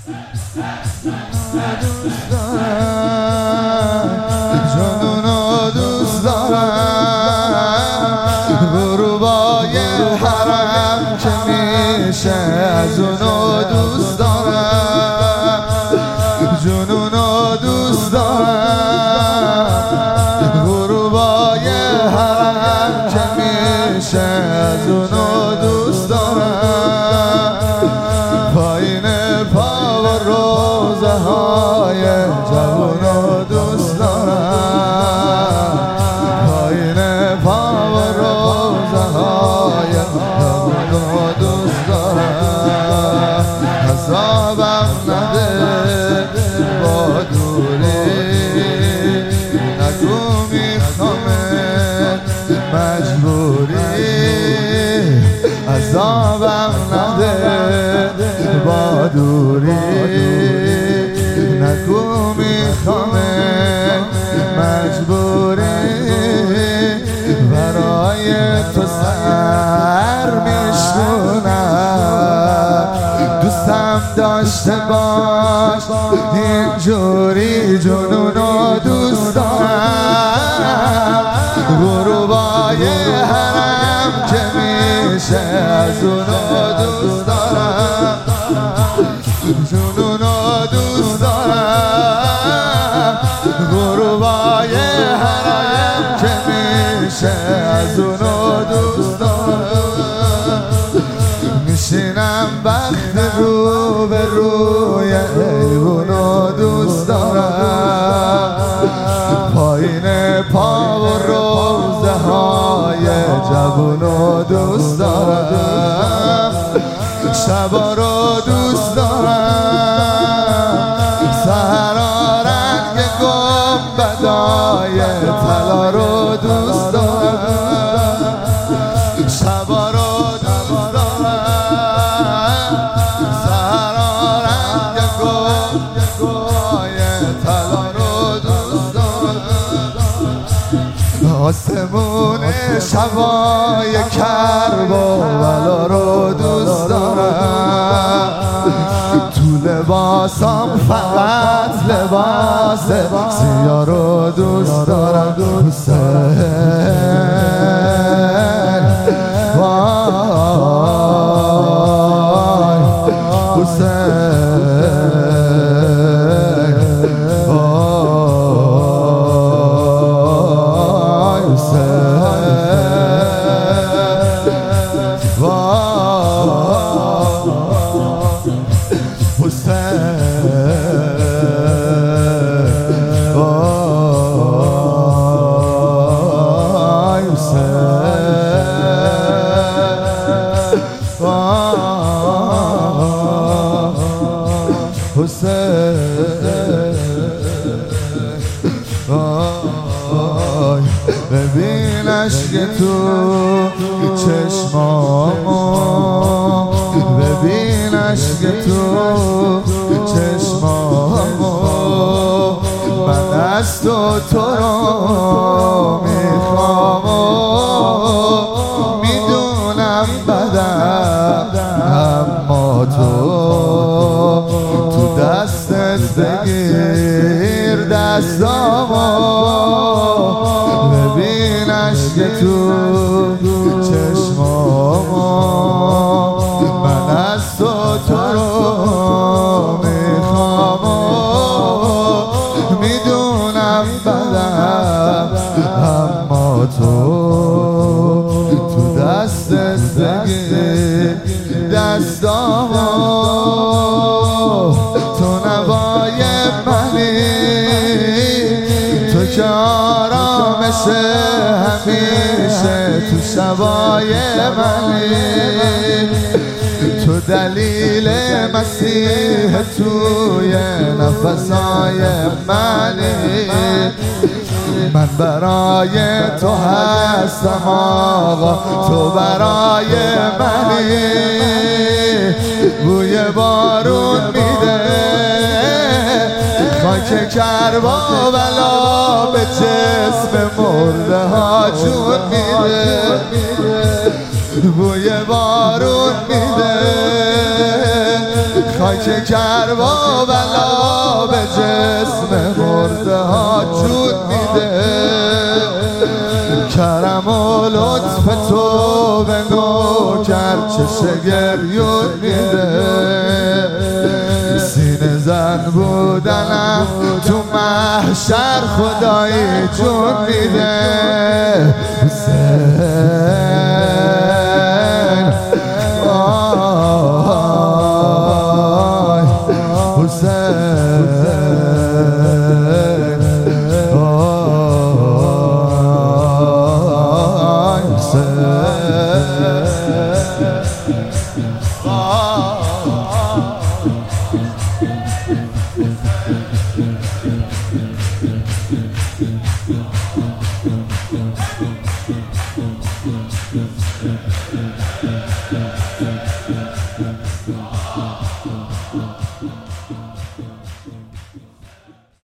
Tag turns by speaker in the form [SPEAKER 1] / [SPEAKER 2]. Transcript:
[SPEAKER 1] دوست دارم، جنونو دوست دارم، غروبای حرم که میشه از اونو دوست دارم، جنونو دوست دارم، غروبای حرم که میشه از اونو دوست دارم، پایین پا و روزه های جوونو دوست دارم، پایین پا و روزه های جوونو دوست دارم، حسابم نده با دوری، نگو میخوامت مجبوری، عذابم نده با دوری، نگو میخوامت مجبوری، برای تو سر میشکنم، دوستم داشته باش اینجوری، جنونو دوست دارم، غروبای حرم که میشه از اونو دوست دارم، جنونو دوست دارم، غروبای حرم که میشه از اونو دوست دارم، میشینم وقت رو به روی ایوونو دوست دارم، پایین پا و روزه های جوونو دوست دارم، شبا رو دوست دارم، سهرا رنگ گنبدای طلا رو دوست دارم، شبا رو دوست دارم، سهرا رنگ گنبدای طلا رو دوست دارم، آسمون شبای کربلا رو دوست دارم، تو لباسم فقط لباس سیاه رو دوست دارم، حسین وای حسین وای حسین وای ببین عشق تو چشمامو، ببین عشق تو چشمامو، من از تو رو میخوام و میدونم بدم، اما تو دستت بگیر دستامو، ببین عشق تو چشمامو، من از تو رو میخوام و میدونم بدم، اما تو دستت بگیر دستامو، تو نوای منی، تو که آرامش همیشه تو شبای منی، تو دلیل مسیح توی نفسای منی، من برای تو هستم آقا، تو برای منی، بوی بارون میده خاک کربلا به جسم مرده ها جون میده، بوی بارون میده خاک کربلا به جسم مرده ها جون میده. کرم و لطف تو به نوکر چه گریون میده. سینه زن بودنم تو محشر خدایی جون میده.